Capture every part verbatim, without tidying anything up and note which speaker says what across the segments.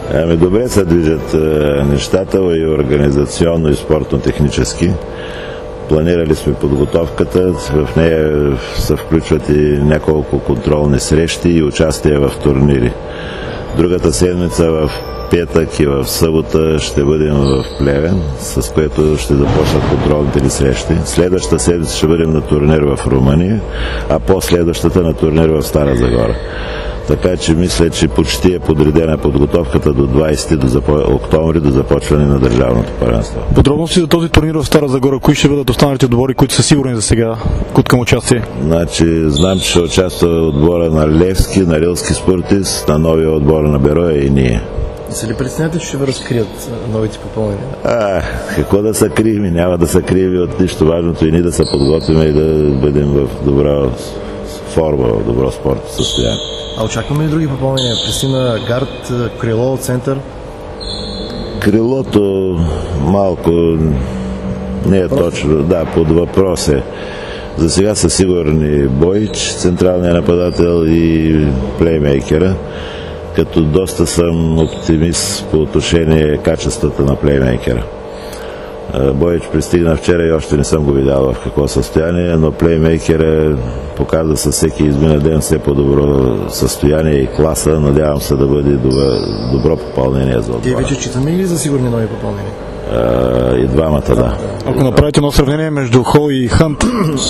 Speaker 1: Ами добре се движат е, нещата и организационно и спортно-технически. Планирали сме подготовката, в нея се включват и няколко контролни срещи и участия в турнири. Другата седмица в петък и в събота ще бъдем в Плевен, с което ще започнат контролните ни срещи. Следващата седмица ще бъдем на турнир в Румъния, а последващата на турнир в Стара Загора. Така че мисля, че почти е подредена подготовката до двайсети до запо... октомври до започване на държавното първенство.
Speaker 2: Подробности за този турнир в Стара Загора, кои ще бъдат останалите отбори, които са сигурни за сега, кут към участие?
Speaker 1: Значи, знам, че ще участва отбора на Левски, на Рилски спортист, на новия отбор на Бероя и ние.
Speaker 3: Се ли притеснявате, че ще ви разкрият новите попълнения?
Speaker 1: А, какво да са криви? Няма да са криви от нищо. Важното и ние да се подготвим и да бъдем в добра форма, в добро спортно състояние.
Speaker 3: А очакваме ли други попълнения? Пристина, гард, крило, център?
Speaker 1: Крилото малко не е точно. Да, под въпрос е. За сега са сигурни Бойч, централният нападател и плеймейкера, като доста съм оптимист по отношение качествата на плеймейкера. Бойч пристигна вчера и още не съм го видял в какво състояние, но плеймейкера показва със всеки измина ден все по-добро състояние и класа. Надявам се да бъде добро, добро попълнение за отбора.
Speaker 3: Вие вече считаме ли за сигурни нови попълнения?
Speaker 1: А, и двамата, да.
Speaker 2: Ако направите едно сравнение между Хол и Хант,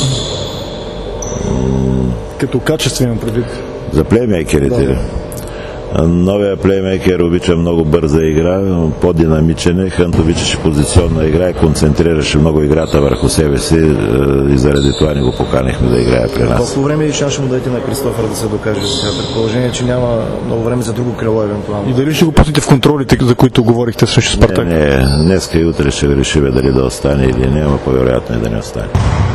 Speaker 2: като качество имам предвид.
Speaker 1: За плеймейкерите ли? Новия плеймейкер обича много бърза игра, по-динамичен е. Хънт обичаше позиционна игра и концентрираше много играта върху себе си и заради това ни го поканихме да играе при нас.
Speaker 3: Колко време и шанс ще му дадете на Кристофър да се докаже за това? Предположение, че няма много време за друго крило евентуално.
Speaker 2: И дали ще го пуснете в контролите, за които говорихте срещу Спартак?
Speaker 1: Не, не, днеска и утре ще решим дали да остане или не, но по-вероятно и да не остане.